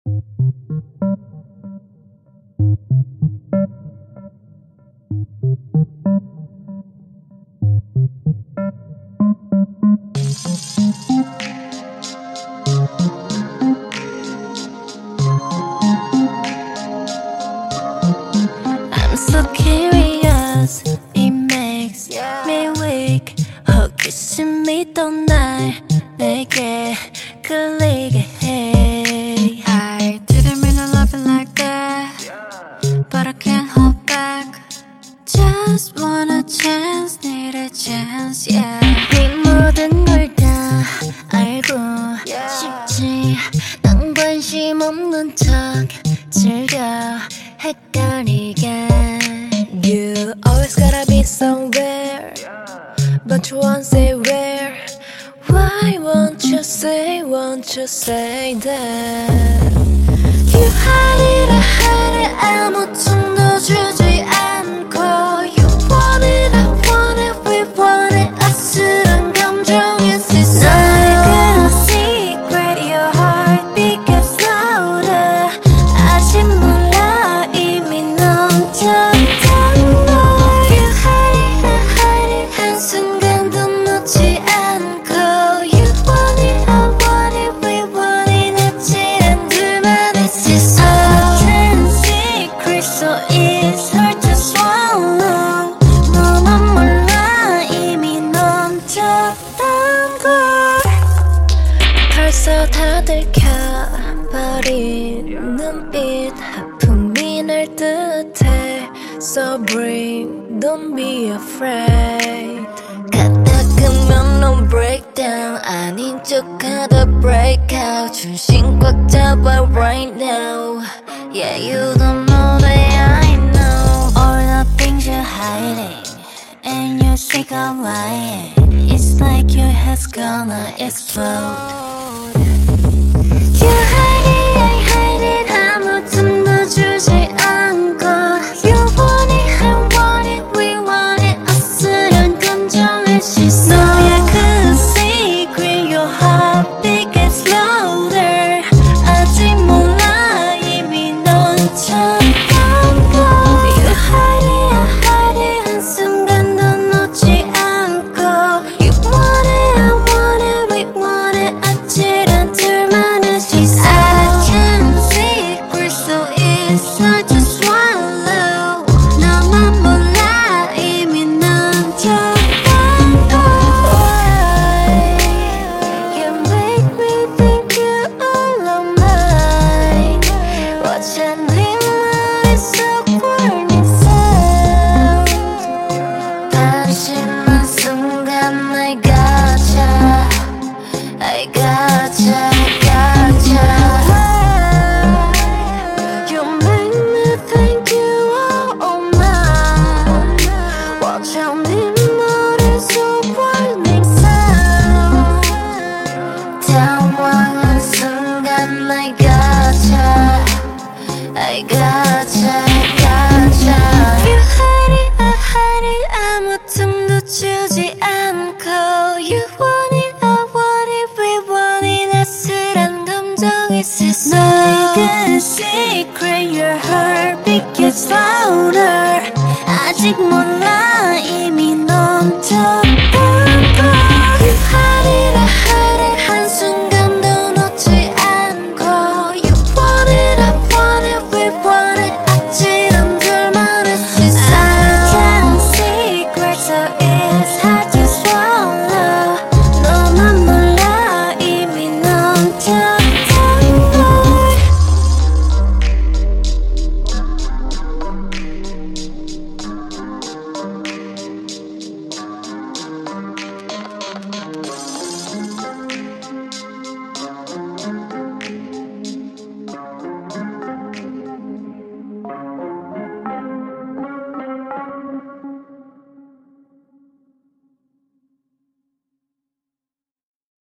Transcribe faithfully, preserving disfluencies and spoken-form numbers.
I'm so curious, it makes me weak. 호기심이 또 날 내게 끌리게 해. I didn't mean to love you like that, but I can't hold back. Just want a chance, need a chance, yeah. 네 모든 걸 다 알고 싶지. 난 관심 없는 척 즐겨 헷갈리게. You always gotta be somewhere, but you won't say where. Why won't you say, won't you say that? You hide it, I hide it, 아무 틈도 주지 않고. You want it, I want it, we want it, 아슬한 감정의 세상. 너의 그 secret, your heartbeat gets louder. 아직 몰라, 이미 넘쳤던 걸. You hide it, I hide it, 한순간도 놓지 않고. You want it, I want it, we want it, 아찔한 둘만의 세상. Secret, so it's hard to swallow. 너만 몰라, 이미 넘쳤던 걸. 벌써 다 들켜버린 눈빛, 하품이 날 듯해. So bring, don't be afraid. 가다그면 no breakdown, 아닌 척하다 break out. 중심 꽉 잡아 right now. Yeah, you don't know that I know all the things you're hiding, and you're sick of lying. It's like your head's gonna explode. You hide it, I hide it, 아무 틈도 주지 않고. You want it, I want it, we want it, 아슬한 감정의 시선. 너의 그 secret, your heartbeat gets louder. 아직 몰라, 이미 넘쳤던 걸. You hide it, I hide it, 한순간도 놓지 않고. You want it, I want it, we want it, 아찔한 둘만의 시선. I can't secret, so it's hard to swallow. 너만 몰라, 이미 넘쳤던 걸. You make me think you're all of mine. Watch 네 머릿속 burning sound. 한심한 순간 I gotcha, I gotcha, I gotcha. You make me think you are all mine. Watch 네 머릿속 burning sound. 당황한 순간 I gotcha, I gotcha, I gotcha. You hide it, I hide it, 아무 틈도 주지 않고. You want it, I want it, we want it, 아슬한 감정의 세상. 너의 그 secret, your heartbeat gets louder. 아직 몰라, 이미 넘쳤던 걸. You hide